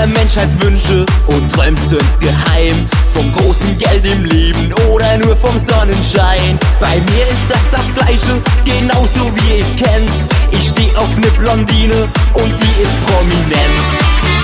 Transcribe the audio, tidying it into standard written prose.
der Menschheit Wünsche und träumt so insgeheim vom großen Geld im Leben oder nur vom Sonnenschein. Bei mir ist das Gleiche, genauso wie ich's kennt. Ich steh auf ne Blondine und die ist prominent.